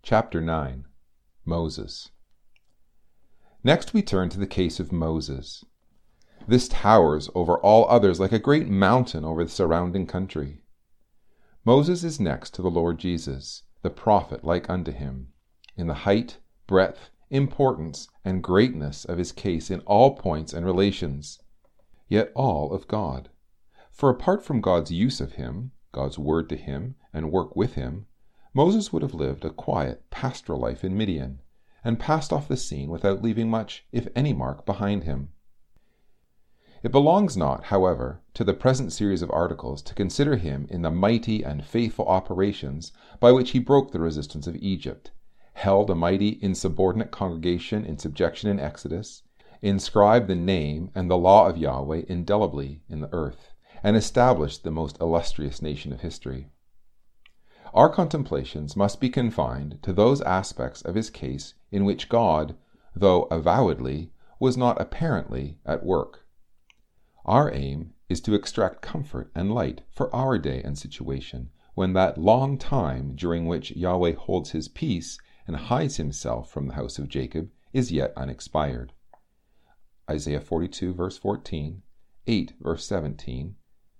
Chapter 9. Moses. Next we turn to the case of Moses. This towers over all others like a great mountain over the surrounding country. Moses is next to the Lord Jesus, the prophet like unto him, in the height, breadth, importance, and greatness of his case in all points and relations, yet all of God. For apart from God's use of him, God's word to him, and work with him, Moses would have lived a quiet, pastoral life in Midian, and passed off the scene without leaving much, if any mark, behind him. It belongs not, however, to the present series of articles to consider him in the mighty and faithful operations by which he broke the resistance of Egypt, held a mighty insubordinate congregation in subjection in Exodus, inscribed the name and the law of Yahweh indelibly in the earth, and established the most illustrious nation of history. Our contemplations must be confined to those aspects of his case in which God, though avowedly, was not apparently at work. Our aim is to extract comfort and light for our day and situation, when that long time during which Yahweh holds his peace and hides himself from the house of Jacob is yet unexpired. Isaiah 42 verse 14, 8 verse 17,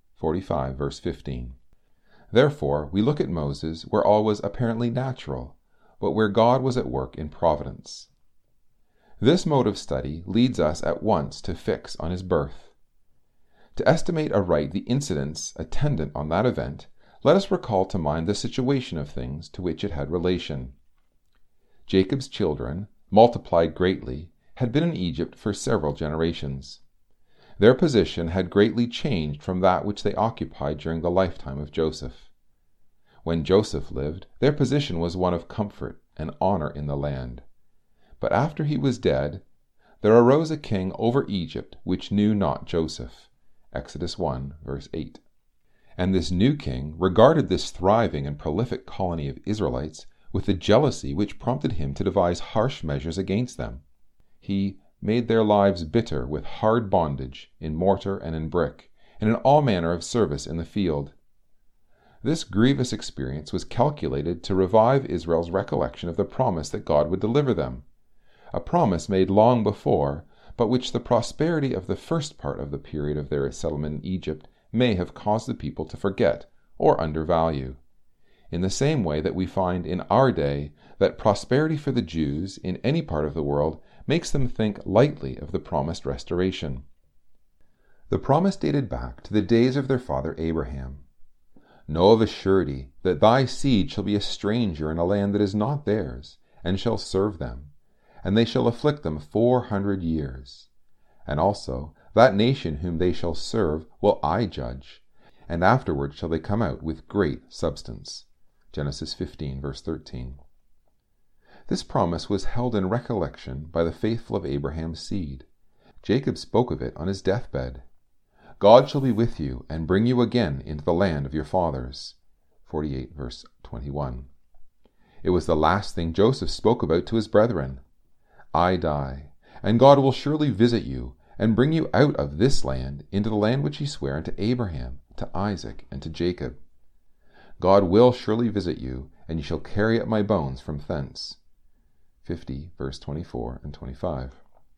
45 verse 15. Therefore, we look at Moses where all was apparently natural, but where God was at work in providence. This mode of study leads us at once to fix on his birth. To estimate aright the incidents attendant on that event, let us recall to mind the situation of things to which it had relation. Jacob's children, multiplied greatly, had been in Egypt for several generations. Their position had greatly changed from that which they occupied during the lifetime of Joseph. When Joseph lived, their position was one of comfort and honor in the land. But after he was dead, there arose a king over Egypt which knew not Joseph. Exodus 1, verse 8. And this new king regarded this thriving and prolific colony of Israelites with the jealousy which prompted him to devise harsh measures against them. He made their lives bitter with hard bondage in mortar and in brick, and in all manner of service in the field. This grievous experience was calculated to revive Israel's recollection of the promise that God would deliver them, a promise made long before, but which the prosperity of the first part of the period of their settlement in Egypt may have caused the people to forget or undervalue, in the same way that we find in our day that prosperity for the Jews in any part of the world makes them think lightly of the promised restoration. The promise dated back to the days of their father Abraham. Know of a surety that thy seed shall be a stranger in a land that is not theirs, and shall serve them, and they shall afflict them 400 years. And also that nation whom they shall serve will I judge, and afterward shall they come out with great substance. Genesis 15, verse 13. This promise was held in recollection by the faithful of Abraham's seed. Jacob spoke of it on his deathbed. God shall be with you, and bring you again into the land of your fathers. 48, verse 21. It was the last thing Joseph spoke about to his brethren. I die, and God will surely visit you, and bring you out of this land into the land which he sware unto Abraham, to Isaac, and to Jacob. God will surely visit you, and ye shall carry up my bones from thence. 50, verse 24 and 25.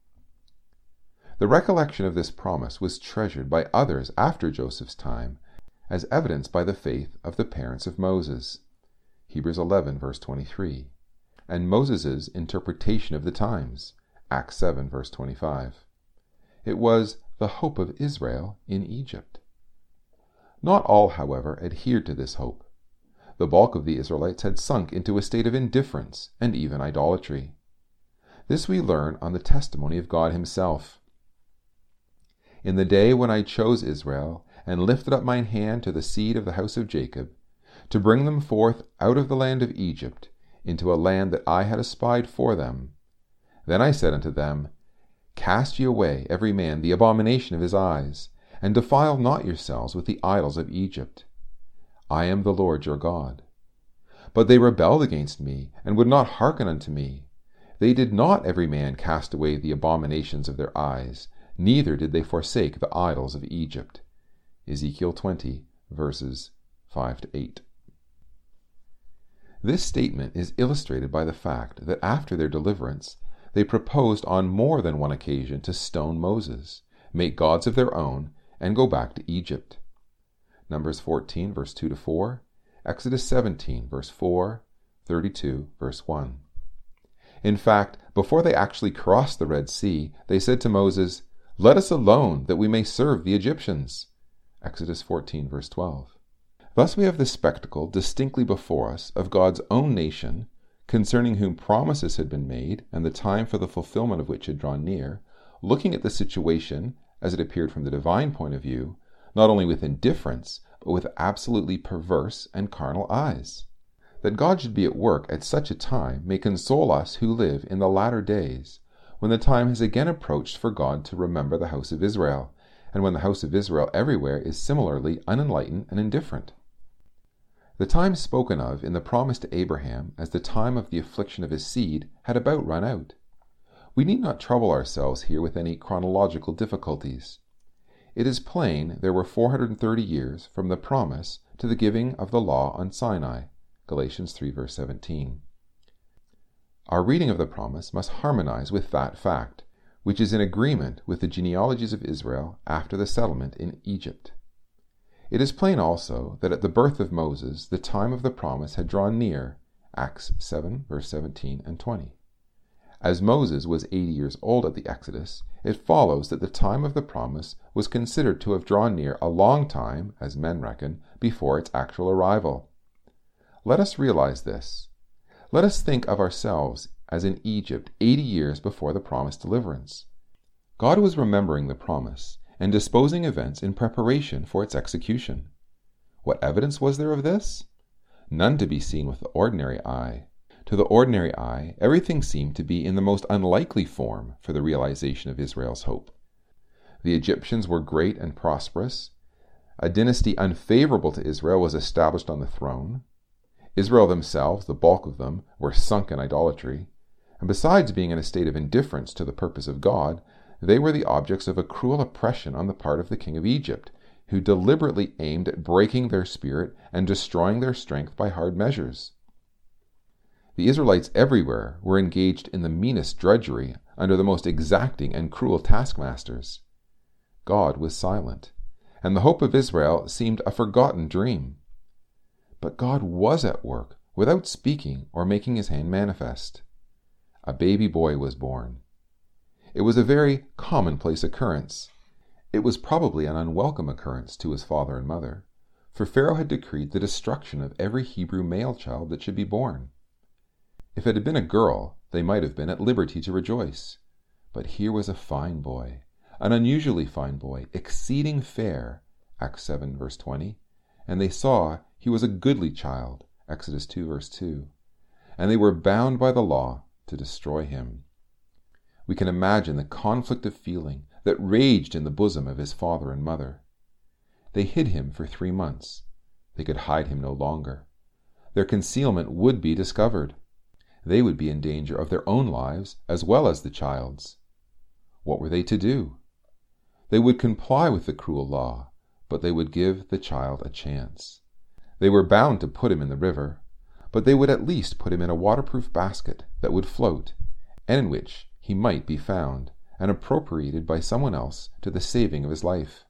The recollection of this promise was treasured by others after Joseph's time, as evidenced by the faith of the parents of Moses. Hebrews 11, verse 23. And Moses' interpretation of the times. Acts 7, verse 25. It was the hope of Israel in Egypt. Not all, however, adhered to this hope. The bulk of the Israelites had sunk into a state of indifference and even idolatry. This we learn on the testimony of God himself. In the day when I chose Israel, and lifted up mine hand to the seed of the house of Jacob, to bring them forth out of the land of Egypt, into a land that I had espied for them. Then I said unto them, Cast ye away every man the abomination of his eyes, and defile not yourselves with the idols of Egypt. I am the Lord your God. But they rebelled against me, and would not hearken unto me. They did not every man cast away the abominations of their eyes, neither did they forsake the idols of Egypt. Ezekiel 20, verses 5 to 8. This statement is illustrated by the fact that after their deliverance, they proposed on more than one occasion to stone Moses, make gods of their own, and go back to Egypt. Numbers 14, verse 2-4, Exodus 17, verse 4, 32, verse 1. In fact, before they actually crossed the Red Sea, they said to Moses, "Let us alone, that we may serve the Egyptians." Exodus 14, verse 12. Thus we have the spectacle distinctly before us of God's own nation, concerning whom promises had been made, and the time for the fulfillment of which had drawn near, looking at the situation, as it appeared from the divine point of view, not only with indifference, but with absolutely perverse and carnal eyes. That God should be at work at such a time may console us who live in the latter days, when the time has again approached for God to remember the house of Israel, and when the house of Israel everywhere is similarly unenlightened and indifferent. The time spoken of in the promise to Abraham as the time of the affliction of his seed had about run out. We need not trouble ourselves here with any chronological difficulties. It is plain there were 430 years from the promise to the giving of the law on Sinai, Galatians 3 verse 17. Our reading of the promise must harmonize with that fact, which is in agreement with the genealogies of Israel after the settlement in Egypt. It is plain also that at the birth of Moses the time of the promise had drawn near, Acts 7 verse 17 and 20. As Moses was 80 years old at the Exodus, it follows that the time of the promise was considered to have drawn near a long time, as men reckon, before its actual arrival. Let us realize this. Let us think of ourselves as in Egypt 80 years before the promised deliverance. God was remembering the promise and disposing events in preparation for its execution. What evidence was there of this? None to be seen with the ordinary eye. To the ordinary eye, everything seemed to be in the most unlikely form for the realization of Israel's hope. The Egyptians were great and prosperous. A dynasty unfavorable to Israel was established on the throne. Israel themselves, the bulk of them, were sunk in idolatry. And besides being in a state of indifference to the purpose of God, they were the objects of a cruel oppression on the part of the king of Egypt, who deliberately aimed at breaking their spirit and destroying their strength by hard measures. The Israelites everywhere were engaged in the meanest drudgery under the most exacting and cruel taskmasters. God was silent, and the hope of Israel seemed a forgotten dream. But God was at work without speaking or making his hand manifest. A baby boy was born. It was a very commonplace occurrence. It was probably an unwelcome occurrence to his father and mother, for Pharaoh had decreed the destruction of every Hebrew male child that should be born. If it had been a girl, they might have been at liberty to rejoice. But here was a fine boy, an unusually fine boy, exceeding fair, Acts 7 verse 20, and they saw he was a goodly child, Exodus 2 verse 2, and they were bound by the law to destroy him. We can imagine the conflict of feeling that raged in the bosom of his father and mother. They hid him for 3 months. They could hide him no longer. Their concealment would be discovered. They would be in danger of their own lives as well as the child's. What were they to do? They would comply with the cruel law, but they would give the child a chance. They were bound to put him in the river, but they would at least put him in a waterproof basket that would float, and in which he might be found and appropriated by someone else to the saving of his life.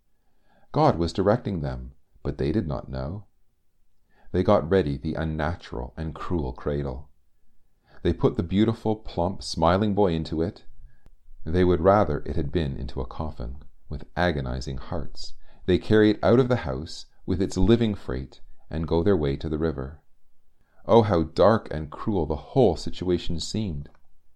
God was directing them, but they did not know. They got ready the unnatural and cruel cradle. They put the beautiful, plump, smiling boy into it. They would rather it had been into a coffin, with agonizing hearts. They carry it out of the house with its living freight and go their way to the river. Oh, how dark and cruel the whole situation seemed.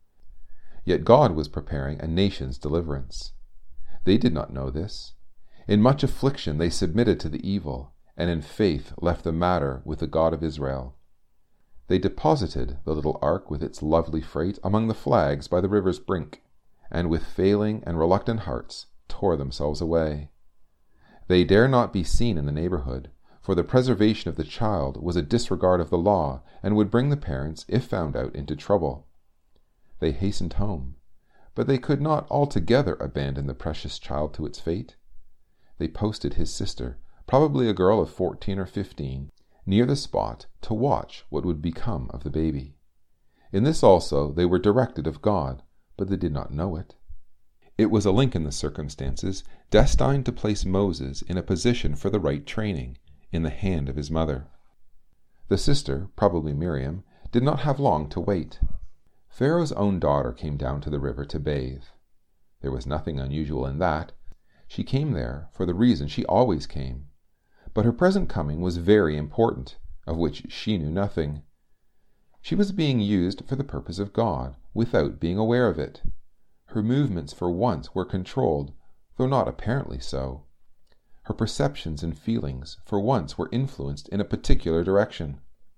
Yet God was preparing a nation's deliverance. They did not know this. In much affliction they submitted to the evil, and in faith left the matter with the God of Israel. They deposited the little ark with its lovely freight among the flags by the river's brink, and with failing and reluctant hearts tore themselves away. They dare not be seen in the neighborhood, for the preservation of the child was a disregard of the law and would bring the parents, if found out, into trouble. They hastened home, but they could not altogether abandon the precious child to its fate. They posted his sister, probably a girl of 14 or 15, near the spot to watch what would become of the baby. In this also they were directed of God, but they did not know it. It was a link in the circumstances destined to place Moses in a position for the right training in the hand of his mother. The sister, probably Miriam, did not have long to wait. Pharaoh's own daughter came down to the river to bathe. There was nothing unusual in that. She came there for the reason she always came. But her present coming was very important, of which she knew nothing. She was being used for the purpose of God, without being aware of it. Her movements for once were controlled, though not apparently so. Her perceptions and feelings for once were influenced in a particular direction.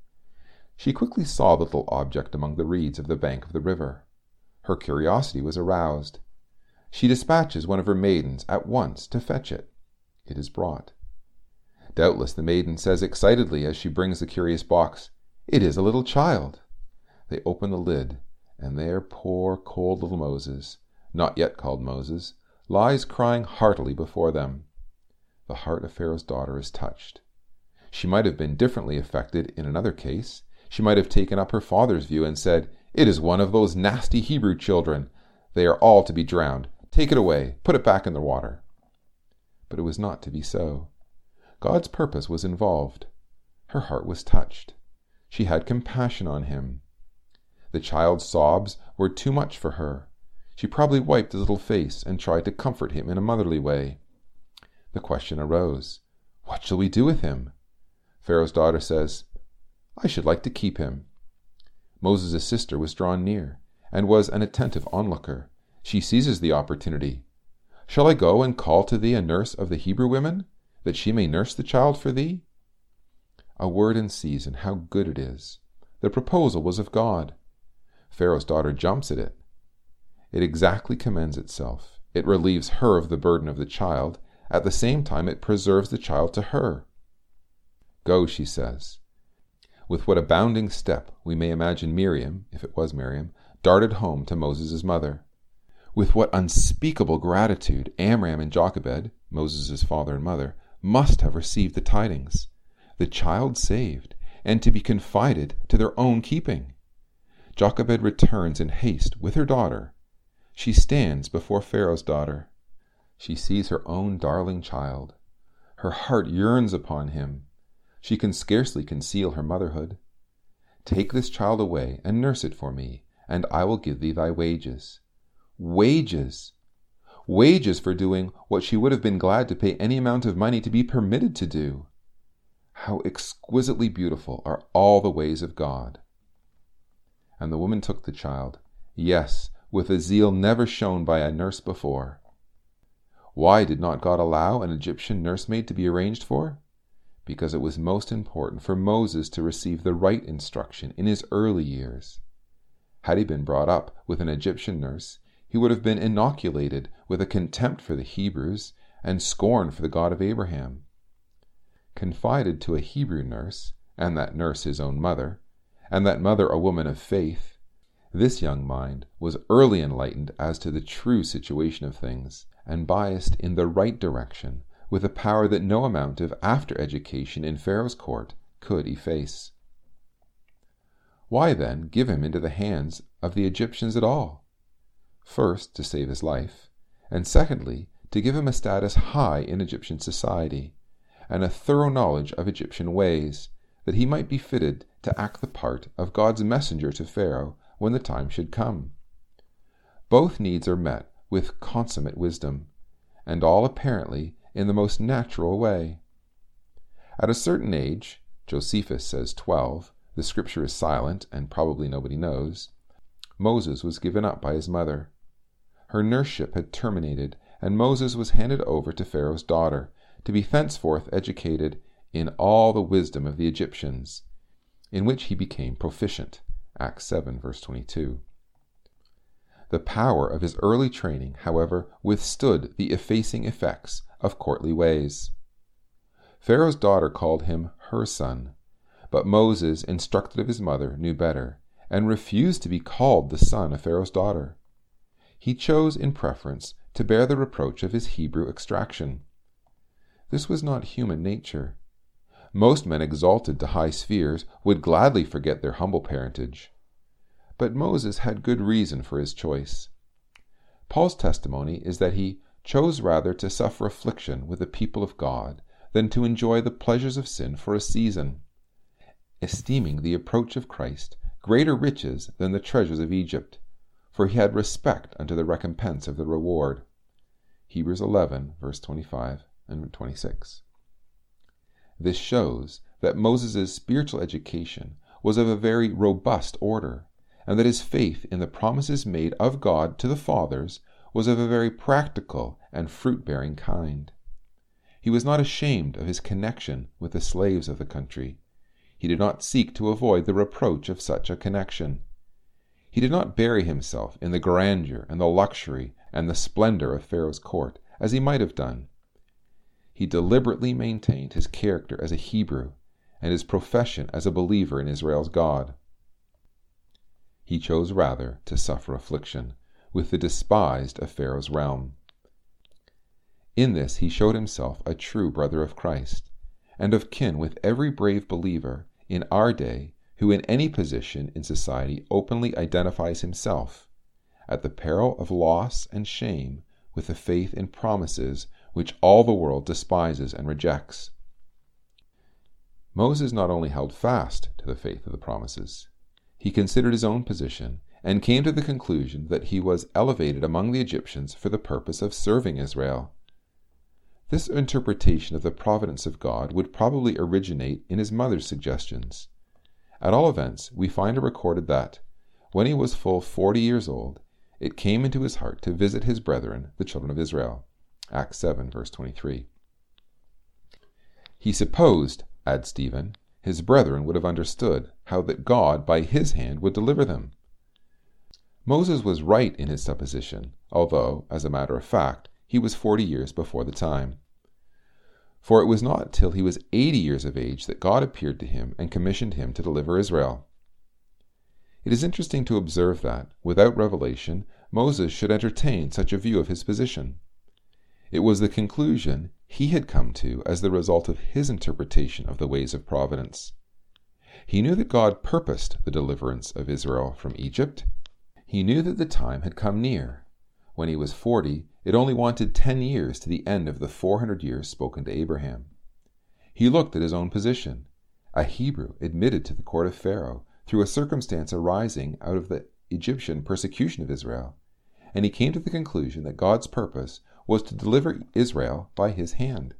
She quickly saw the little object among the reeds of the bank of the river. Her curiosity was aroused. She dispatches one of her maidens at once to fetch it. It is brought. Doubtless the maiden says excitedly as she brings the curious box, "It is a little child." They open the lid, and there poor cold little Moses, not yet called Moses, lies crying heartily before them. The heart of Pharaoh's daughter is touched. She might have been differently affected in another case. She might have taken up her father's view and said, "It is one of those nasty Hebrew children. They are all to be drowned. Take it away. Put it back in the water." But it was not to be so. God's purpose was involved. Her heart was touched. She had compassion on him. The child's sobs were too much for her. She probably wiped his little face and tried to comfort him in a motherly way. The question arose, "What shall we do with him?" Pharaoh's daughter says, "I should like to keep him." Moses' sister was drawn near, and was an attentive onlooker. She seizes the opportunity. "Shall I go and call to thee a nurse of the Hebrew women, that she may nurse the child for thee?" A word in season, how good it is. The proposal was of God. Pharaoh's daughter jumps at it. It exactly commends itself. It relieves her of the burden of the child. At the same time, it preserves the child to her. "Go," she says. With what a bounding step we may imagine Miriam, if it was Miriam, darted home to Moses' mother. With what unspeakable gratitude Amram and Jochebed, Moses' father and mother, must have received the tidings. The child saved, and to be confided to their own keeping. Jochebed returns in haste with her daughter. She stands before Pharaoh's daughter. She sees her own darling child. Her heart yearns upon him. She can scarcely conceal her motherhood. "Take this child away and nurse it for me, and I will give thee thy wages." Wages! Wages for doing what she would have been glad to pay any amount of money to be permitted to do. How exquisitely beautiful are all the ways of God. And the woman took the child, yes, with a zeal never shown by a nurse before. Why did not God allow an Egyptian nursemaid to be arranged for? Because it was most important for Moses to receive the right instruction in his early years. Had he been brought up with an Egyptian nurse, he would have been inoculated with a contempt for the Hebrews and scorn for the God of Abraham. Confided to a Hebrew nurse, and that nurse his own mother, and that mother a woman of faith, this young mind was early enlightened as to the true situation of things, and biased in the right direction, with a power that no amount of after-education in Pharaoh's court could efface. Why, then, give him into the hands of the Egyptians at all? First, to save his life, and secondly, to give him a status high in Egyptian society, and a thorough knowledge of Egyptian ways, that he might be fitted to act the part of God's messenger to Pharaoh when the time should come. Both needs are met with consummate wisdom, and all apparently in the most natural way. At a certain age, Josephus says 12, the scripture is silent and probably nobody knows, Moses was given up by his mother. Her nurseship had terminated, and Moses was handed over to Pharaoh's daughter, to be thenceforth educated in all the wisdom of the Egyptians, in which he became proficient. Acts 7, verse 22. The power of his early training, however, withstood the effacing effects of courtly ways. Pharaoh's daughter called him her son, but Moses, instructed of his mother, knew better, and refused to be called the son of Pharaoh's daughter. He chose, in preference, to bear the reproach of his Hebrew extraction. This was not human nature. Most men exalted to high spheres would gladly forget their humble parentage. But Moses had good reason for his choice. Paul's testimony is that he chose rather to suffer affliction with the people of God than to enjoy the pleasures of sin for a season, esteeming the approach of Christ greater riches than the treasures of Egypt, for he had respect unto the recompense of the reward. Hebrews 11, verse 25 and 26. This shows that Moses' spiritual education was of a very robust order, and that his faith in the promises made of God to the fathers was of a very practical and fruit-bearing kind. He was not ashamed of his connection with the slaves of the country. He did not seek to avoid the reproach of such a connection. He did not bury himself in the grandeur and the luxury and the splendor of Pharaoh's court, as he might have done. He deliberately maintained his character as a Hebrew and his profession as a believer in Israel's God. He chose rather to suffer affliction with the despised of Pharaoh's realm. In this he showed himself a true brother of Christ, and of kin with every brave believer in our day who in any position in society openly identifies himself, at the peril of loss and shame, with the faith in promises which all the world despises and rejects. Moses not only held fast to the faith of the promises, he considered his own position and came to the conclusion that he was elevated among the Egyptians for the purpose of serving Israel. This interpretation of the providence of God would probably originate in his mother's suggestions. At all events, we find it recorded that, when he was full 40 years old, it came into his heart to visit his brethren, the children of Israel. Acts 7, verse 23. He supposed, adds Stephen, his brethren would have understood how that God by his hand would deliver them. Moses was right in his supposition, although, as a matter of fact, he was 40 years before the time. For it was not till he was 80 years of age that God appeared to him and commissioned him to deliver Israel. It is interesting to observe that, without revelation, Moses should entertain such a view of his position. It was the conclusion he had come to as the result of his interpretation of the ways of providence. He knew that God purposed the deliverance of Israel from Egypt. He knew that the time had come near. When he was 40, it only wanted 10 years to the end of the 400 years spoken to Abraham. He looked at his own position, a Hebrew admitted to the court of Pharaoh through a circumstance arising out of the Egyptian persecution of Israel, and he came to the conclusion that God's purpose was to deliver Israel by his hand.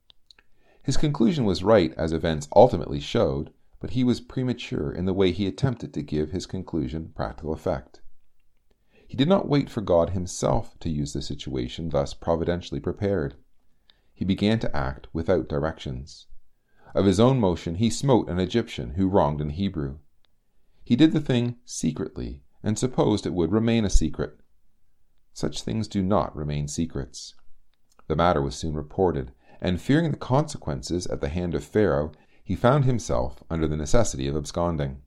His conclusion was right, as events ultimately showed, but he was premature in the way he attempted to give his conclusion practical effect. He did not wait for God himself to use the situation thus providentially prepared. He began to act without directions. Of his own motion he smote an Egyptian who wronged an Hebrew. He did the thing secretly and supposed it would remain a secret. Such things do not remain secrets. The matter was soon reported, and fearing the consequences at the hand of Pharaoh, he found himself under the necessity of absconding.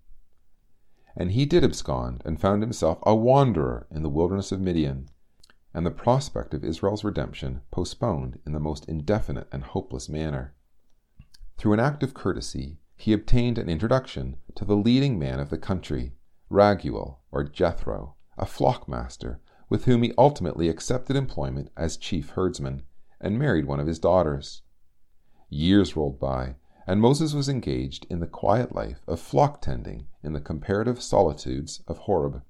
And he did abscond, and found himself a wanderer in the wilderness of Midian, and the prospect of Israel's redemption postponed in the most indefinite and hopeless manner. Through an act of courtesy, he obtained an introduction to the leading man of the country, Raguel, or Jethro, a flock master, with whom he ultimately accepted employment as chief herdsman, and married one of his daughters. Years rolled by, and Moses was engaged in the quiet life of flock tending in the comparative solitudes of Horeb.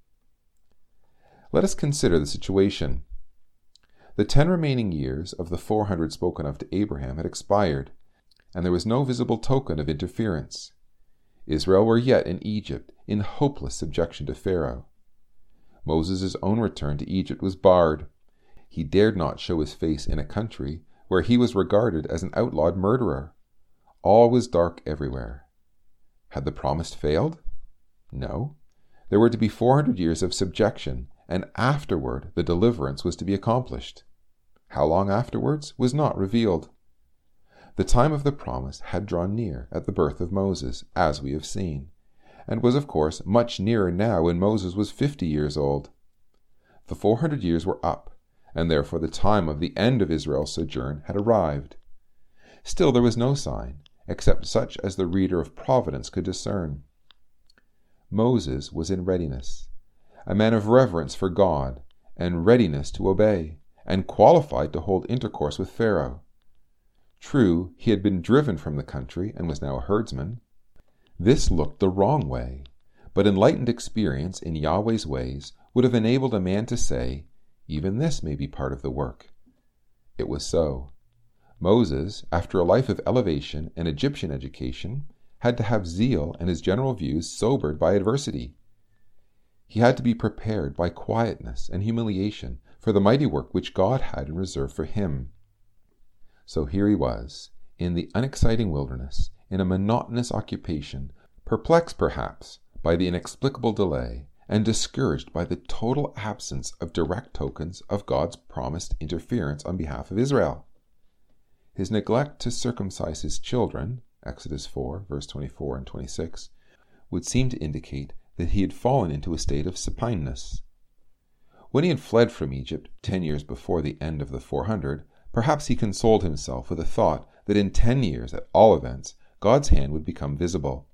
Let us consider the situation. The 10 remaining years of the 400 spoken of to Abraham had expired, and there was no visible token of interference. Israel were yet in Egypt, in hopeless subjection to Pharaoh. Moses' own return to Egypt was barred. He dared not show his face in a country where he was regarded as an outlawed murderer. All was dark everywhere. Had the promise failed? No. There were to be 400 years of subjection, and afterward the deliverance was to be accomplished. How long afterwards was not revealed. The time of the promise had drawn near at the birth of Moses, as we have seen, and was of course much nearer now when Moses was 50 years old. The 400 years were up, and therefore the time of the end of Israel's sojourn had arrived. Still there was no sign, except such as the reader of Providence could discern. Moses was in readiness, a man of reverence for God, and readiness to obey, and qualified to hold intercourse with Pharaoh. True, he had been driven from the country and was now a herdsman. This looked the wrong way, but enlightened experience in Yahweh's ways would have enabled a man to say, even this may be part of the work. It was so. Moses, after a life of elevation and Egyptian education, had to have zeal and his general views sobered by adversity. He had to be prepared by quietness and humiliation for the mighty work which God had in reserve for him. So here he was, in the unexciting wilderness, in a monotonous occupation, perplexed perhaps by the inexplicable delay, and discouraged by the total absence of direct tokens of God's promised interference on behalf of Israel. His neglect to circumcise his children, Exodus 4, verse 24 and 26, would seem to indicate that he had fallen into a state of supineness. When he had fled from Egypt 10 years before the end of the 400, perhaps he consoled himself with the thought that in 10 years, at all events, God's hand would become visible.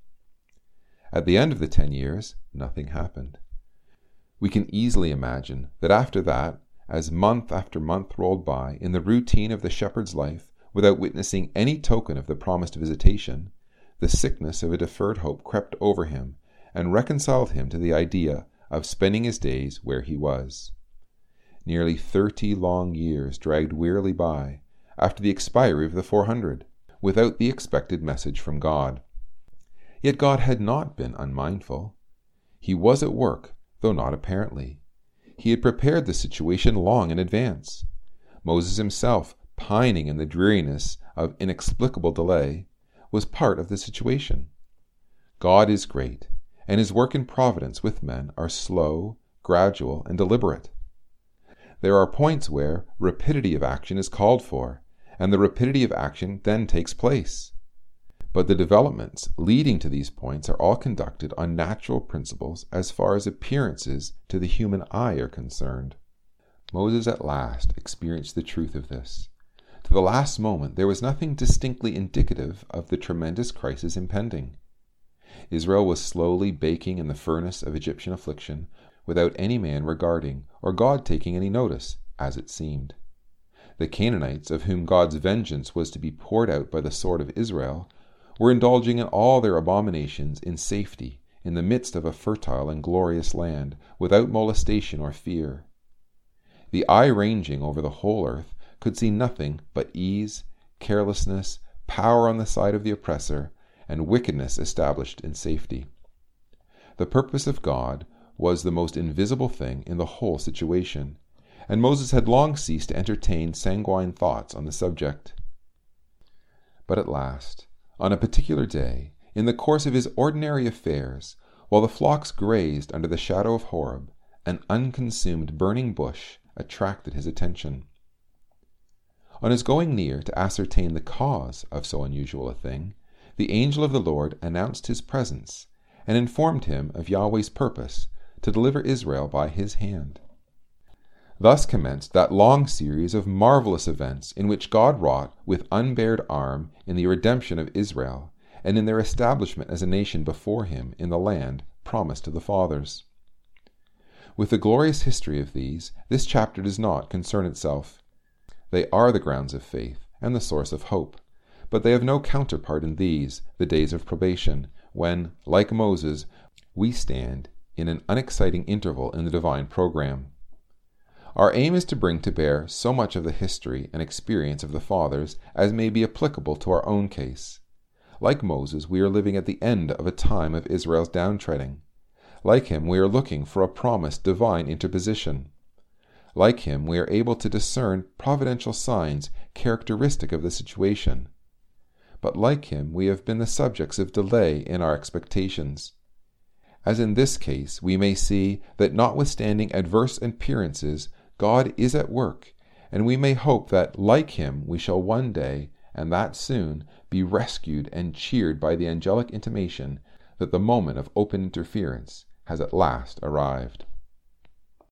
At the end of the 10 years, nothing happened. We can easily imagine that after that, as month after month rolled by in the routine of the shepherd's life, without witnessing any token of the promised visitation, the sickness of a deferred hope crept over him and reconciled him to the idea of spending his days where he was. Nearly 30 long years dragged wearily by after the expiry of the 400, without the expected message from God. Yet God had not been unmindful. He was at work, though not apparently. He had prepared the situation long in advance. Moses himself, pining in the dreariness of inexplicable delay, was part of the situation. God is great, and his work in providence with men are slow, gradual, and deliberate. There are points where rapidity of action is called for, and the rapidity of action then takes place. But the developments leading to these points are all conducted on natural principles as far as appearances to the human eye are concerned. Moses at last experienced the truth of this. To the last moment there was nothing distinctly indicative of the tremendous crisis impending. Israel was slowly baking in the furnace of Egyptian affliction, without any man regarding or God taking any notice, as it seemed. The Canaanites, of whom God's vengeance was to be poured out by the sword of Israel, were indulging in all their abominations in safety, in the midst of a fertile and glorious land, without molestation or fear. The eye ranging over the whole earth could see nothing but ease, carelessness, power on the side of the oppressor, and wickedness established in safety. The purpose of God was the most invisible thing in the whole situation, and Moses had long ceased to entertain sanguine thoughts on the subject. But at last, on a particular day, in the course of his ordinary affairs, while the flocks grazed under the shadow of Horeb, an unconsumed burning bush attracted his attention. On his going near to ascertain the cause of so unusual a thing, the angel of the Lord announced his presence, and informed him of Yahweh's purpose to deliver Israel by his hand. Thus commenced that long series of marvelous events in which God wrought with unbared arm in the redemption of Israel, and in their establishment as a nation before him in the land promised to the fathers. With the glorious history of these, this chapter does not concern itself. They are the grounds of faith and the source of hope, but they have no counterpart in these, the days of probation, when, like Moses, we stand in an unexciting interval in the divine program. Our aim is to bring to bear so much of the history and experience of the fathers as may be applicable to our own case. Like Moses, we are living at the end of a time of Israel's downtreading. Like him, we are looking for a promised divine interposition. Like him, we are able to discern providential signs characteristic of the situation. But like him, we have been the subjects of delay in our expectations. As in this case, we may see that notwithstanding adverse appearances, God is at work, and we may hope that, like him, we shall one day, and that soon, be rescued and cheered by the angelic intimation that the moment of open interference has at last arrived.